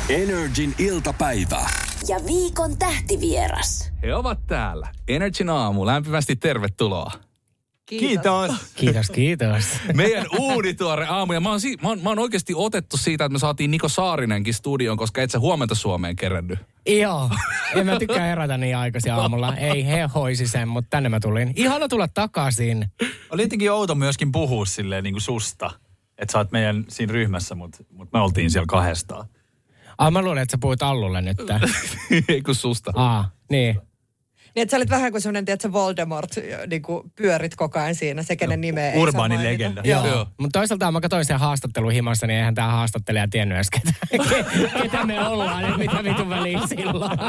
Energin iltapäivä. Ja viikon tähtivieras. He ovat täällä. Energin aamu. Lämpimästi tervetuloa. Kiitos. Kiitos. Meidän uunituore aamu. Ja mä oon oikeasti otettu siitä, että me saatiin Niko Saarinenkin studioon, koska et sä huomenta Suomeen kerännyt. Joo. En mä tykkää herätä niin aikaisin aamulla. Ei he hoisi sen, mutta tänne mä tulin. Ihana tulla takaisin. Oli jotenkin outo myöskin puhua silleen niin kuin susta. Että sä oot meidän siinä ryhmässä, mutta me oltiin siellä kahdestaan. Mä luulen, että sä puhuit Allulle nyt. Ei kun susta. Niin. Niin, että sä olit vähän kuin semmoinen, tiedätkö, Voldemort, niin kuin pyörit koko ajan siinä, se kenen nimeä ei Urbaani saa legenda. Joo. Mutta toisaalta mä katsoin sen haastattelun himassa, niin eihän tää haastattelija tiennyt edes, ketä me ollaan ja mitä vitun väliin silloin.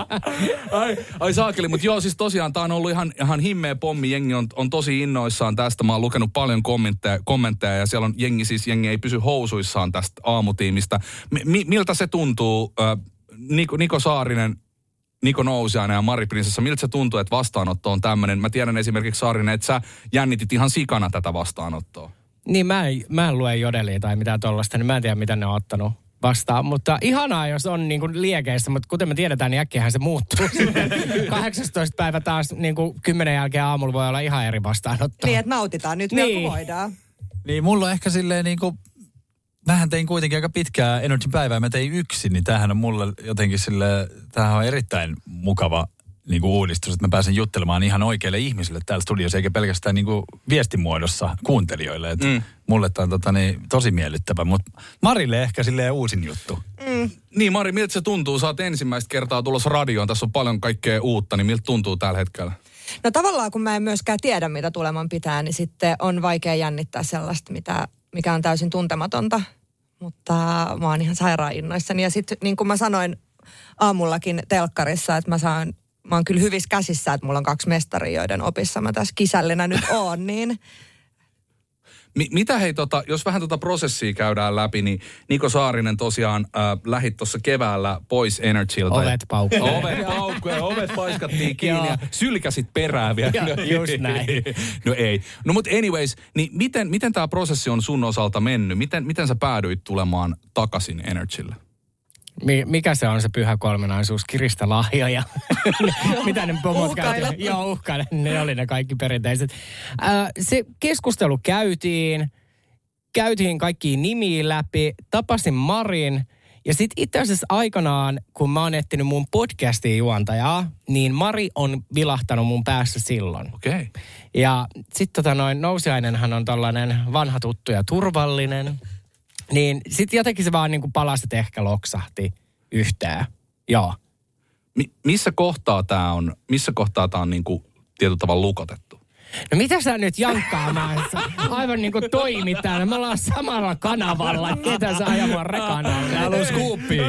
Ai saakeli, mutta joo, siis tosiaan tää on ollut ihan himmeä pommi. Jengi on tosi innoissaan tästä. Mä oon lukenut paljon kommentteja ja siellä on jengi ei pysy housuissaan tästä aamutiimistä. Miltä se tuntuu, Niko Saarinen, Niko Nousiainen ja Mari Prinsessa, miltä se tuntuu, että vastaanotto on tämmöinen? Mä tiedän esimerkiksi Saarinen, että sä jännitit ihan sikana tätä vastaanottoa. Niin mä en lue jodelia tai mitään tollaista, niin mä en tiedä, mitä ne on ottanut vastaan. Mutta ihanaa, jos on niin kuin liekeissä, mutta kuten me tiedetään, niin äkkiähän se muuttuu. 18 päivä taas niin kuin 10 jälkeen aamulla voi olla ihan eri vastaanotto. Niin, että nautitaan nyt vielä, kun voidaan. Niin, mulla on ehkä silleen niin kuin, mähän tein kuitenkin aika pitkää Energy-päivää, mä tein yksin, niin tämähän on mulle jotenkin silleen, tämähän on erittäin mukava niin kuin uudistus, että mä pääsen juttelemaan ihan oikeille ihmisille täällä studiossa, eikä pelkästään niin kuin viestimuodossa kuuntelijoille. Että mulle tämä on tosi miellyttävä, mutta Marille ehkä silleen uusin juttu. Niin Mari, miltä se tuntuu? Sä oot ensimmäistä kertaa tulossa radioon, tässä on paljon kaikkea uutta, niin miltä tuntuu tällä hetkellä? No tavallaan, kun mä en myöskään tiedä, mitä tuleman pitää, niin sitten on vaikea jännittää sellaista, mikä on täysin tuntematonta. Mutta mä oon ihan sairaan innoissani. Ja sitten niin kuin mä sanoin aamullakin telkkarissa, että mä oon kyllä hyvissä käsissä, että mulla on 2 mestaria, joiden opissa mä tässä kisällinä nyt oon, niin... Mitä hei, jos vähän prosessia käydään läpi, niin Niko Saarinen tosiaan lähit tuossa keväällä pois Energyltä. Ovet paukkuja. Ovet paiskattiin kiinni ja sylkäsit perään vielä. Just näin. No ei. No mutta anyways, niin miten tämä prosessi on sun osalta mennyt? Miten sä päädyit tulemaan takaisin Energylle? Mikä se on se pyhä kolminaisuus? Kiristä lahjoja. Mitä ne pomot käytiin? Joo, uhkaile. Ne oli ne kaikki perinteiset. Se keskustelu käytiin kaikkia nimiä läpi. Tapasin Marin. Ja sitten itse asiassa aikanaan, kun mä oon etsinyt mun podcastin juontajaa, niin Mari on vilahtanut mun päässä silloin. Okei. Okay. Ja sitten Nousiainenhan on tollainen vanha tuttu ja turvallinen. Niin sitten jotenkin se vaan niin kuin palaset ehkä loksahti yhteen. Joo. Missä kohtaa tää on niin kuin tietyllä tavalla lukotettu? No mitä sä nyt jankkaamaan? Aivan niin kuin toimittajana. Me ollaan samalla kanavalla. Ketä sä ajamaan rekana? Täällä on skuuppiin.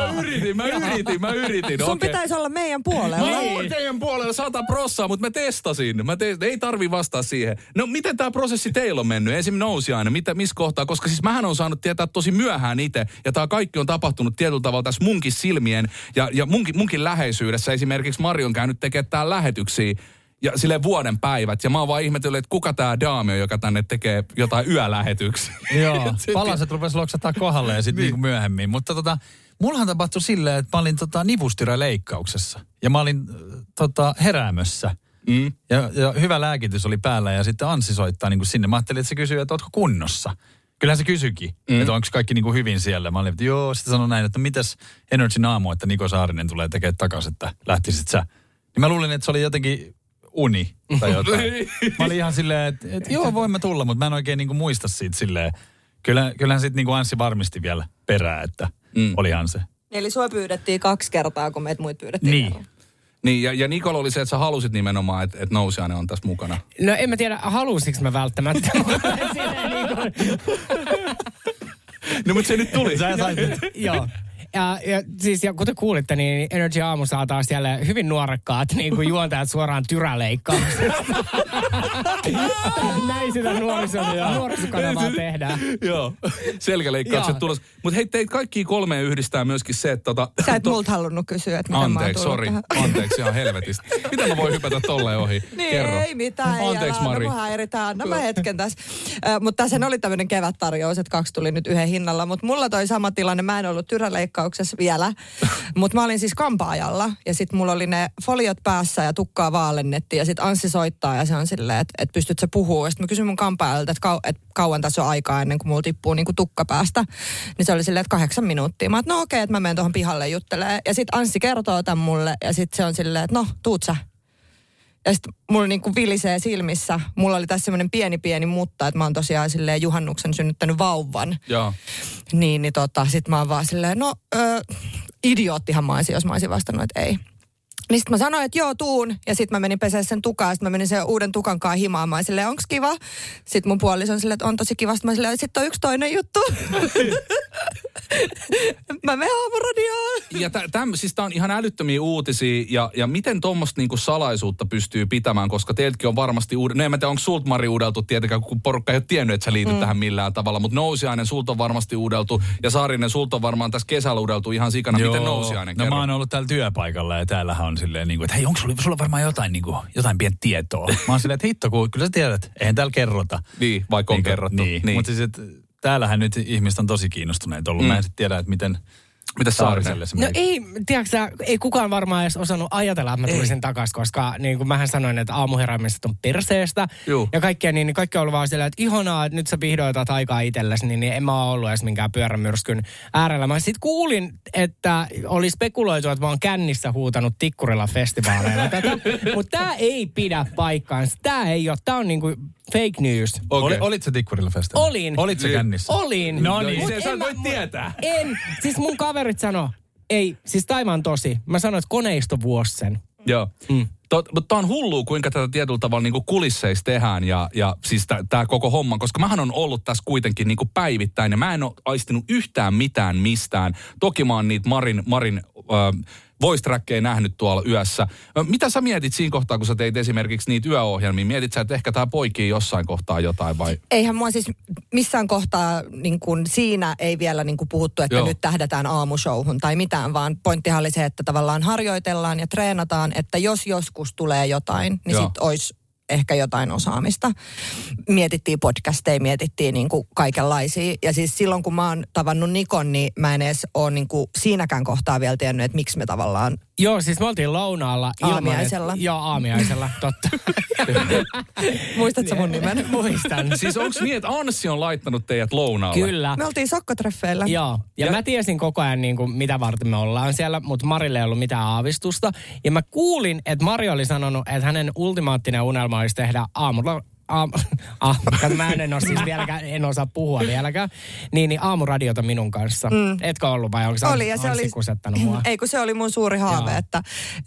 Mä yritin. Sun pitäisi olla meidän puolella. Mä oon teidän puolella 100%, mutta mä testasin. Ei tarvi vastaa siihen. No miten tää prosessi teillä on mennyt? Esimerkiksi Nousiainen. Missä kohtaa? Koska siis mähän on saanut tietää tosi myöhään itse. Ja tää kaikki on tapahtunut tietyllä tavalla tässä munkin silmien ja munkin läheisyydessä. Esimerkiksi Mari on käynyt tekemään täällä lähetyksiä. Ja silleen vuoden päivät. Ja mä oon vaan ihmetellyt, että kuka tää daami on, joka tänne tekee jotain yölähetyksiä. Joo, palaset rupesi loksattaa kohdalle ja sitten niin myöhemmin. Mutta mullahan tapahtui silleen, että mä olin nivustyräleikkauksessa. Ja mä olin heräämössä. Ja hyvä lääkitys oli päällä ja sitten Anssi soittaa niin kuin sinne. Mä ajattelin, että se kysyy, että ootko kunnossa? Kyllähän se kysyikin, että onko kaikki niin kuin hyvin siellä. Mä olin, että joo, sitten sanoi näin, että mitäs Energyn aamu, että Niko Saarinen tulee tekemään takaisin, että lähtisit sä. Niin mä luulin, että se oli jotenkin uni tai jotain. Mä olin ihan silleen, että joo, voin mä tulla, mutta mä en oikein niinku muista siitä silleen. Kyllähän sitten niinku Anssi varmisti vielä perään, että olihan se. Eli sua pyydettiin 2 kertaa, kun meitä muut pyydettiin. Niin, ja Nikola oli se, että sä halusit nimenomaan, että Nousiainen on tässä mukana. No en mä tiedä, halusinko mä välttämättä. No mutta se nyt tuli. Sä sait nyt. Joo. Ja kuten kuulitte, niin Energy Aamu saa taas jälleen hyvin nuorekkaat niin kuin juontajat suoraan tyräleikkauksesta. Näin sitä nuorisokanavaa tehdään. Joo, selkäleikkaukset tulos. Mutta hei, teitä kaikkia 3 yhdistää myöskin se, että Sä et multa halunnut kysyä, että miten mä oon tullut tähän. Anteeksi ihan helvetistä. Miten mä voin hypätä tolleen ohi? Niin, kerro. ei mitään. Anteeksi Mari. Anna häiritään, anna mä hetken tässä. Mutta tässä oli tämmöinen kevättarjous, että 2 tuli nyt 1 hinnalla. Mutta mulla toi sama tilanne, mä en ollut tyräleikkauksessa. leikkauksessa vielä. Mutta mä olin siis kampaajalla ja sitten mulla oli ne foliot päässä ja tukkaa vaalennettiin. Ja sitten Anssi soittaa ja se on silleen, että pystyt sä puhua. Ja sitten mä kysyin mun kampaajalta, että kauan tässä on aikaa ennen kuin mulla tippuu niinku tukka päästä. Niin se oli silleen, että 8 minuuttia. Mä oon, no okei, että mä menen tuohon pihalle juttelemaan. Ja sitten Anssi kertoo tämän mulle ja sitten se on silleen, että no, tuut sä. Ja sitten mulla niinku vilisee silmissä. Mulla oli tässä semmoinen pieni mutta, että mä oon tosiaan silleen juhannuksen synnyttänyt vauvan. Joo. Niin sit mä oon vaan silleen, no idioottihan mä olisin, jos mä olisin vastannut, että ei. Niin sit mä sanoin, että joo, tuun. Ja sit mä menin peseen sen tukaan. Ja sit mä menin sen uuden tukankaan himaamaan. Silleen, onks kiva? Sit mun puoliso on silleen, että on tosi kiva. Sit mä silleen, sit on yksi toinen juttu. Mä menen Aamuradioon. Ja siis tää on ihan älyttömiä uutisia. Ja miten tuommoista niinku salaisuutta pystyy pitämään? Koska teiltäkin on varmasti no en mä tiedä, onko sulta Mari uudeltu tietenkään, kun porukka ei ole tiennyt, että sä liityt tähän millään tavalla. Mutta Nousiainen sulta on varmasti uudeltu. Ja Saarinen sulta on varmaan tässä kesällä uudeltu ihan sikana. Joo. Miten Nousiainen? No mä oon ollut täällä työpaikalla ja täällähän on silleen niin kuin, että hei, onko sulla varmaan jotain pientä tietoa? Mä oon silleen, että hitto, kyllä sä tiedät, eihän täällä kerrota. Niin, vaikka on kerrottu. Niin. Mutta siis, täällähän nyt ihmiset on tosi kiinnostuneet ollut. Mä en sitten tiedä, että miten Saariselle se No ei, tiedätkö ei kukaan varmaan edes osannut ajatella, että mä tulisin takaisin, koska niin kuin mähän sanoin, että aamuheräämiset on perseestä. Juh. Ja kaikki on ollut vaan silleen, että ihanaa, että nyt sä vihdoin otat aikaa itsellesi, niin en mä ole ollut edes minkään pyörämyrskyn äärellä. Mä sitten kuulin, että oli spekuloitu, että mä oon kännissä huutanut Tikkurilla festivaaleilla tätä, mutta tää ei pidä paikkaansa. Tää ei ole, tää on niinku fake news. Okay. Olit sä Tikkurilla festivaalilla? Olin. Olit sä kännissä? Olin. No niin. Se sä voit tietää. En. Siis mun kaverit sanoo, ei, siis taivaan tosi. Mä sanoin, että koneisto vuosi sen. Joo. Mutta tää on hullua, kuinka tätä tietyllä tavalla niinku kulisseissa tehdään ja siis tää koko homma, koska mähän on ollut tässä kuitenkin niinku päivittäin ja mä en ole aistinut yhtään mitään mistään. Toki mä oon niitä Marin voice-trackeja nähnyt tuolla yössä. Mitä sä mietit siinä kohtaa, kun sä teit esimerkiksi niitä yöohjelmia? Mietit sä, että ehkä tää poikii jossain kohtaa jotain vai? Eihän mua siis missään kohtaa niin kun siinä ei vielä niin kun puhuttu, että nyt tähdätään aamushowhun tai mitään, vaan pointtihan oli se, että tavallaan harjoitellaan ja treenataan, että jos joskus tulee jotain, niin sit olisi ehkä jotain osaamista. Mietittiin podcasteja, mietittiin niin kuin kaikenlaisia. Ja siis silloin, kun mä oon tavannut Nikon, niin mä en edes ole niin kuin siinäkään kohtaa vielä tiennyt, että miksi me tavallaan... Joo, siis me oltiin lounaalla. Aamiaisella. Joo, aamiaisella, totta. Muistatko mun nimen? Muistan. Siis onko niin, että Anssi on laittanut teidät lounaalle? Kyllä. Me oltiin sokkotreffeillä. Joo, ja mä tiesin koko ajan niin kuin, mitä varten me ollaan siellä, mutta Marille ei ollut mitään aavistusta. Ja mä kuulin, että Mari oli sanonut, että hänen ultimaattinen unelma olisi tehdä aamulla... mä en ole siis vieläkään, en osaa puhua vieläkään. Niin aamuradiota minun kanssa. Etkö ollut vai onko Anssi kusettanut mua? Ei, kun se oli mun suuri haave, että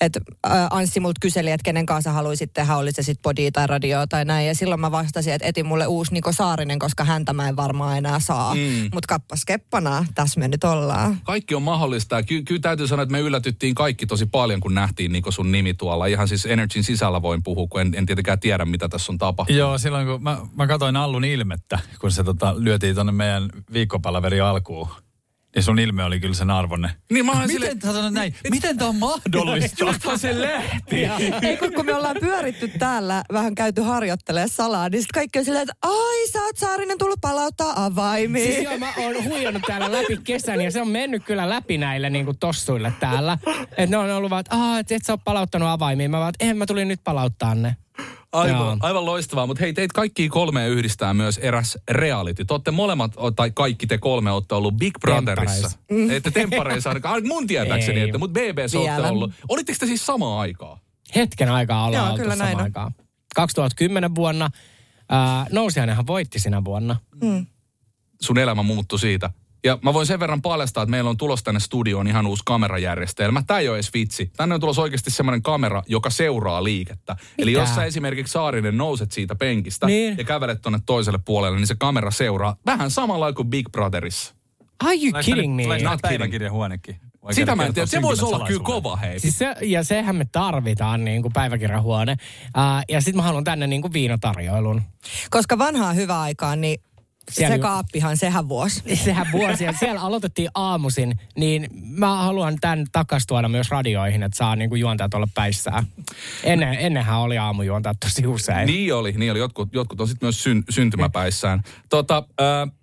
Anssi multa kyseli, että kenen kanssa haluaisit tehdä, oli se sitten podia tai radioa tai näin. Ja silloin mä vastasin, että etin mulle uusi Niko Saarinen, koska häntä mä en varmaan enää saa. Mutta kappas keppana, tässä me nyt ollaan. Kaikki on mahdollista. Kyllä täytyy sanoa, että me yllätyttiin kaikki tosi paljon, kun nähtiin Niko sun nimi tuolla. Ihan siis Energyn sisällä voin puhua, kun en tietenkään tiedä, mitä tässä on tapahtunut. Joo, silloin kun mä katsoin Allun ilmettä, kun se lyötiin tonne meidän viikkopalaveri alkuun, niin sun ilme oli kyllä sen arvonne. Niin mä oon miten tää on mahdollista? Justhan se lähti. Ei kun me ollaan pyöritty täällä, vähän käyty harjoittelemaan salaa, niin sit kaikki on silleen, että ai sä oot Saarinen tullut palauttaa avaimia. Siis joo, mä oon huijannut täällä läpi kesän ja se on mennyt kyllä läpi näille niin kuin tossuille täällä. Että ne on ollut vaan, että et sä oot palauttanut avaimia. Mä vaan, että mä tulin nyt palauttaa ne. Aivan loistavaa, mutta hei, teitä kaikkia kolmea yhdistää myös eräs reality. Te olette molemmat, tai kaikki te kolme olette ollut Big Brotherissa. Ette Temppareissa ainakaan, mun tietääkseni, että, mutta BB:ssä olette ollut. Olitteko te siis samaan aikaan? Hetken aikaa ollaan oltu samaan aikaan. 2010 vuonna. Nousiainenhan voitti sinä vuonna. Sun elämä muuttui siitä. Ja mä voin sen verran paljastaa, että meillä on tulossa tänne studioon ihan uusi kamerajärjestelmä. Tää ei ole edes vitsi. Tänne on tulossa oikeasti semmoinen kamera, joka seuraa liikettä. Mitä? Eli jos sä esimerkiksi Saarinen nouset siitä penkistä ja kävelet tonne toiselle puolelle, niin se kamera seuraa vähän samalla kuin Big Brotherissa. Are you kidding me? Tuleeko päiväkirjan huonekin? Sitä mä en tiedä. Se voisi olla kyllä kova, hei. Siis ja sehän me tarvitaan niin kuin päiväkirjahuone. Ja sit mä haluan tänne niin kuin viinatarjoilun. Koska vanhaa hyvää aikaa, niin se kaappihan, sehän vuosi. Sehän vuosi. Ja siellä aloitettiin aamuisin, niin mä haluan tämän takas tuoda myös radioihin, että saa niin kuin juontajat olla päissään. Ennenhän oli aamujuontajat tosi usein. Niin oli. Jotkut on sitten myös syntymäpäissään.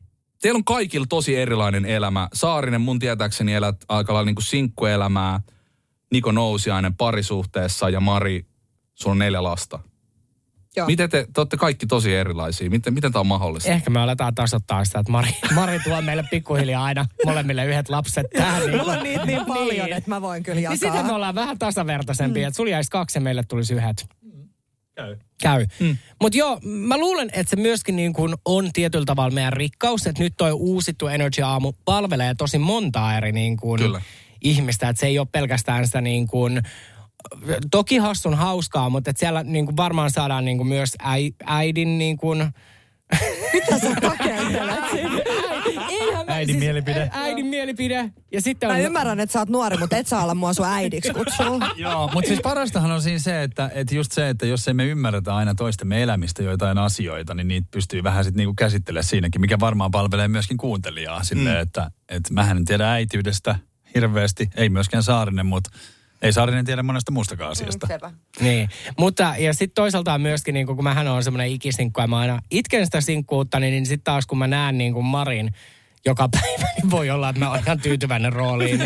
teillä on kaikilla tosi erilainen elämä. Saarinen mun tietääkseni elät aika lailla niin kuin sinkkuelämää. Niko Nousiainen parisuhteessa ja Mari, sulla on 4 lasta. Joo. Miten te olette kaikki tosi erilaisia? Miten tämä on mahdollista? Ehkä me aletaan tasoittaa sitä, että Mari tuo meille pikkuhiljaa aina molemmille yhdet lapset tähän. Mulla on niitä niin paljon, että mä voin kyllä jakaa. Niin sitten me ollaan vähän tasavertaisempia, että sulla jäisi 2 ja meille tulisi 1. Käy. Mutta joo, mä luulen, että se myöskin niin kuin on tietyllä tavalla meidän rikkaus, että nyt toi uusittu Energy-aamu palvelee tosi montaa eri niin kuin ihmistä, että se ei ole pelkästään sitä niin kuin, toki hassun hauskaa, mutta että siellä niin kuin varmaan saadaan niin kuin myös äidin niin kuin... Mitä sä pakeitelet siinä? Äidin mielipide. Äidin mielipide. Ja sitten mä ymmärrän, että sä oot nuori, mutta et saa olla mua sun äidiksi kutsua. Joo, mutta siis parastahan on siinä se, että just se, että jos emme ymmärretä aina toistemme elämistä joitain asioita, niin niitä pystyy vähän sitten niinku käsittelemään siinäkin, mikä varmaan palvelee myöskin kuuntelijaa silleen, että mähän en tiedä äitiydestä hirveästi, ei myöskään Saarinen, mutta ei Saarinen tiedä monesta muustakaan asiasta. Niin, mutta ja sitten toisaalta myöskin, niin kun mähän on semmoinen ikisinkku ja mä aina itken sitä sinkkuutta, niin sitten taas kun mä näen niin kuin Marin joka päivä, niin voi olla, että mä oon ihan tyytyväinen rooliin.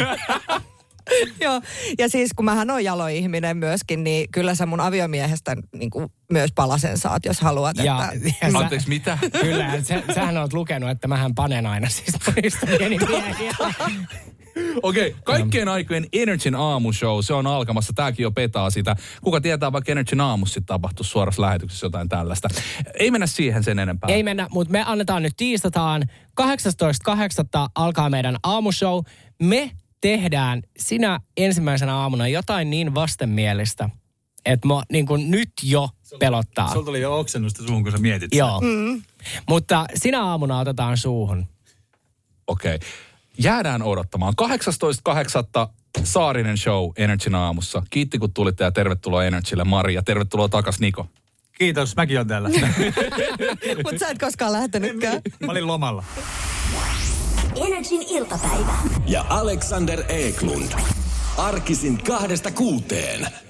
Joo, ja siis kun mähän oon jalo-ihminen myöskin, niin kyllä sä mun aviomiehestä niin kuin myös palasen saat, jos haluat. Anteeksi, mitä? Kyllä, sähän oot lukenut, että mähän panen aina siis monista pieni miehiä. Okei, kaikkien aikojen Energyn aamushow, se on alkamassa. Tääkin jo petaa sitä. Kuka tietää, vaikka Energyn aamussa sitten tapahtuisi suorassa lähetyksessä jotain tällaista. Ei mennä siihen sen enempää. Ei mennä, mutta me annetaan nyt tiistataan. 18.8. alkaa meidän aamushow. Me tehdään sinä ensimmäisenä aamuna jotain niin vastenmielistä, että niin kuin nyt jo pelottaa. Sulla tuli jo oksennusta suuhun, kun sä mietit. Joo, mutta sinä aamuna otetaan suuhun. Okei. Jäädään odottamaan. 18.8. Saarinen show Energyn aamussa. Kiitti kun tulitte ja tervetuloa Energylle Mari ja tervetuloa takas Niko. Kiitos, mäkin olen täällä. Mutta sä et koskaan lähtenytkään. Mä olin lomalla. Energyn iltapäivä. Ja Alexander Eklund. Arkisin 2-6.